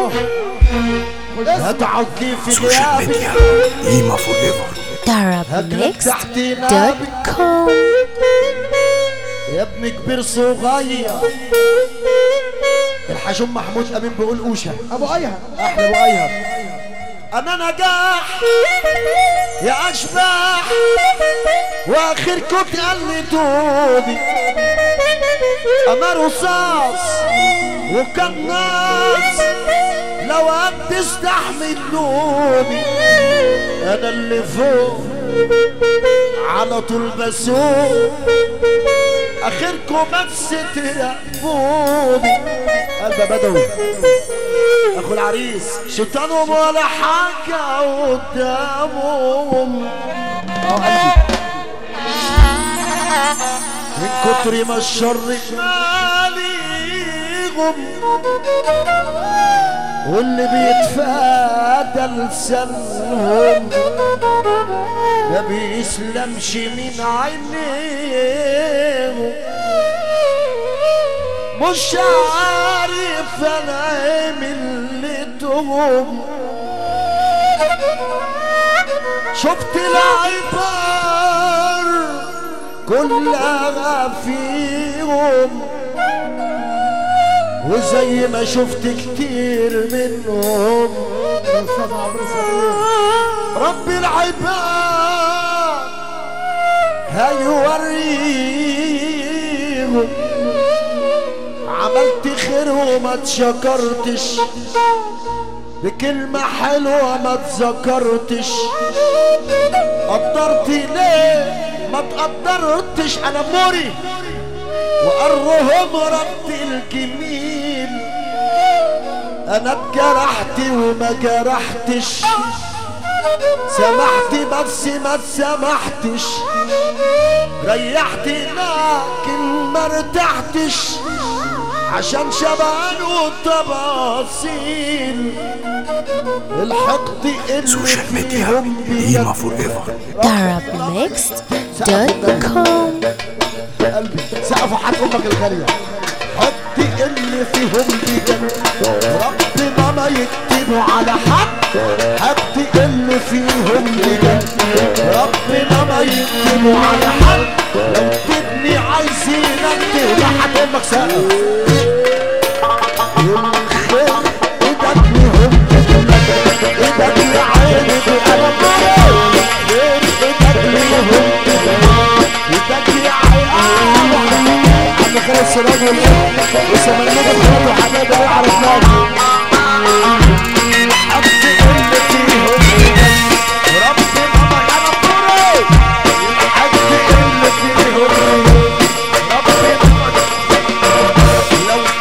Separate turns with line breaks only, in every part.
هتقعد لي في
سوشيال ميديا إيما فور ايفر.
Arabmix.com.
يا ابن كبير صغير. الحشوم محمود امين بيقول اوشا ابو ايهر احلى ابو ايهر. انا نجاح يا اشباح واخركم تقلدوني. انا رصاص وكناس لو تستحملوني. انا اللي فوق على طول بسوق اخركم بس تراقبوني. قلب بدوي اخو العريس شيطانهم ولا حاجه قدامهم. من كتر ما الشر ماليهم واللي بيتفادى لسانهم ما بيسلمش من عينيهم. مش عارف انا عملتهم. شفت العبار كلها فيهم وزي ما شفت كتير منهم. رب العباد هيوريهم. عملت خير وما تشكرتش بكلمة حلوة ما تذكرتش. قدرت ليه ما تقدرتش. انا موري وقرهم رد الجميل. انا اتجرحت وما جرحتش. سمحت بس ما تسامحتش. ريحت لكن ما ارتحتش عشان شبعان والتفاصيل. الحقد
سوشيال ميديا إيما فور ايفر.
Arabmix.com.
قلبي سقفوا حق امك الغاليه. حطي اللي فيهم بجد ربنا ما يكتبوا على حد. حطي اللي فيهم بجد ربنا ما يكتبوا على حد. لو تبني عايزينك تهدى حق امك سقف. الخير ايدك ليهم ايدك لعيني بقلب خير ايدك ليهم ايدك لعيني. عم خالد السراج وسمنوك الخير وحبايبي اللي عرفناك. حط اللي فيهم ربنا ما ينطروا. حط اللي فيهم ربنا ما لو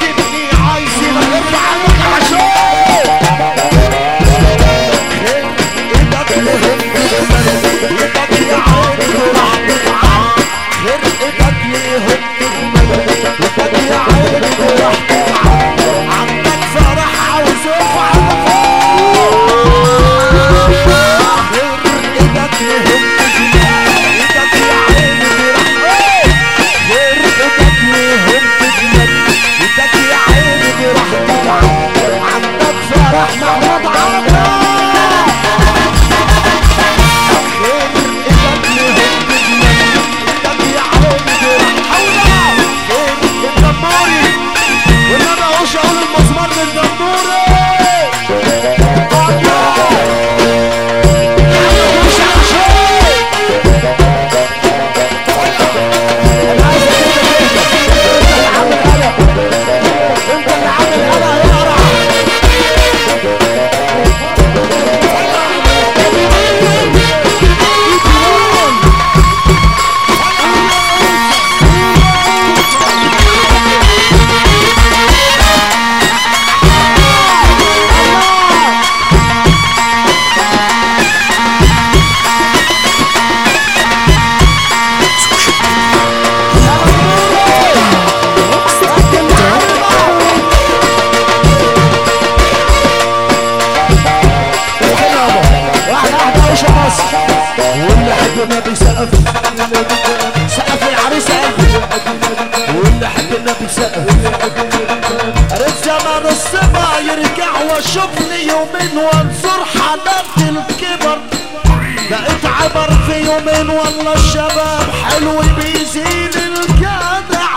زمن الصبا يرجع واشوفني يومين وانظر حالات الكبر. بقيت عبر في يومين والله الشباب حلو بيزيد الجدع.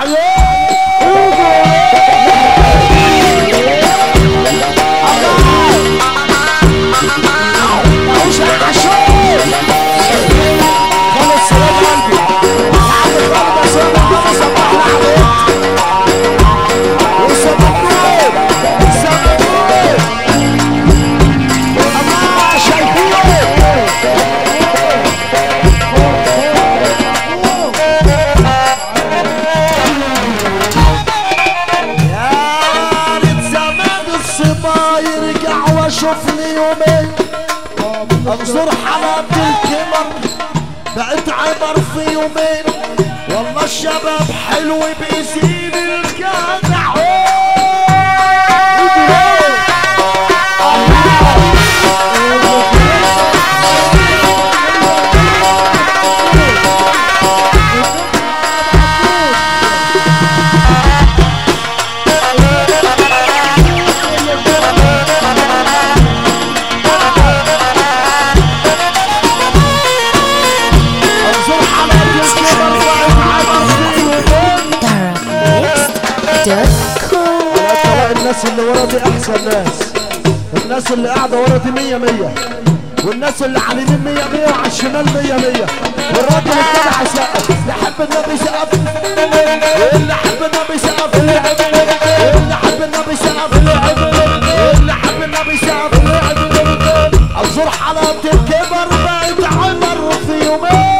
خلص سلام قلبي يعني خلص سلام خلص صباح عليك وسببوك سببوك الله شايفوك. يا ريت زمان الصبا يرجع واشوفني يومين انظر حالات الكبر. بقيت عبر في يومين والله الشباب حلو بيزيد الجدع. الناس اللي ورا دي احسن ناس. الناس اللي قاعده ورا دي 100 100 والناس اللي على اليمين 100 100 وعلى الشمال 100 100. والراجل الجدع يسقف اللي حب النبي يسقف اللي حب النبي يسقف اللي حب النبي يسقف اللي حب النبي يسقف. انظر حالات الكبر بقيت عمر في يومين.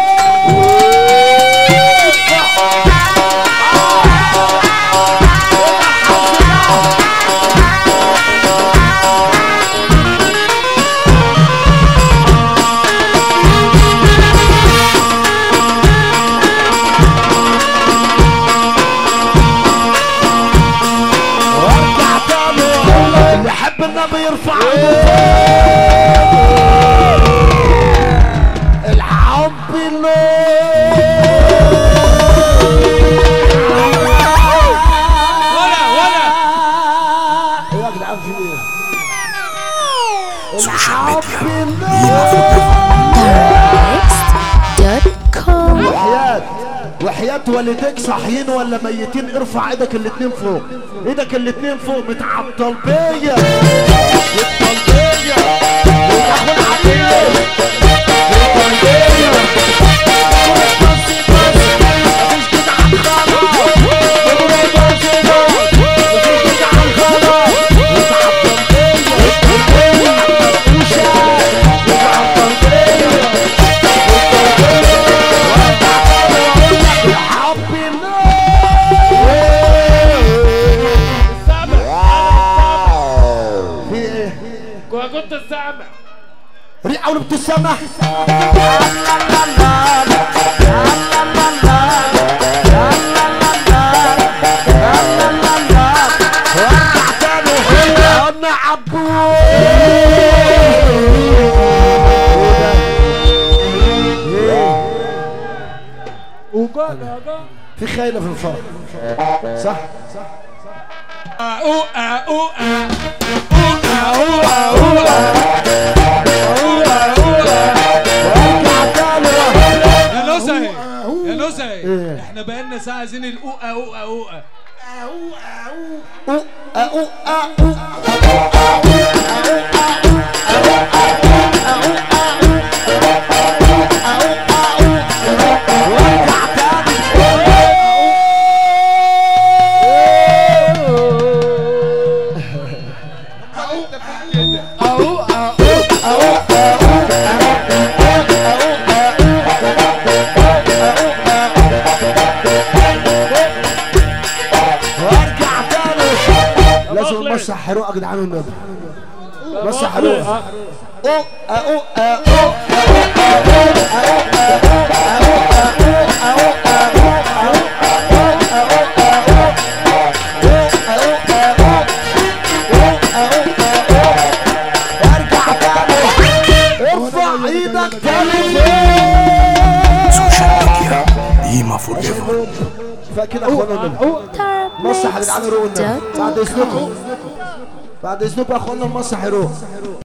النبي يرفع الحب ولا يا جدعان في ايه؟
سوشيال ميديا
وحياة والديك صاحيين ولا ميتين؟ ارفع ايدك الاتنين فوق. ايدك الاتنين فوق متعطل بيا ريحة ولا بتسمع انا عبود في خيلة في الفرق صح
يا نزهة احنا بقالنا ساعة عايزين الأوقة أوقة أوقة
مسح حروق يا جدعان النبي مسح حروق ارفع ايدك تاني
سوشيال ميديا قيمة فور ايفر.
فكده اخوانا مسح يا جدعان الروق بعد اذنكم يا اخوانا المسرح يروح.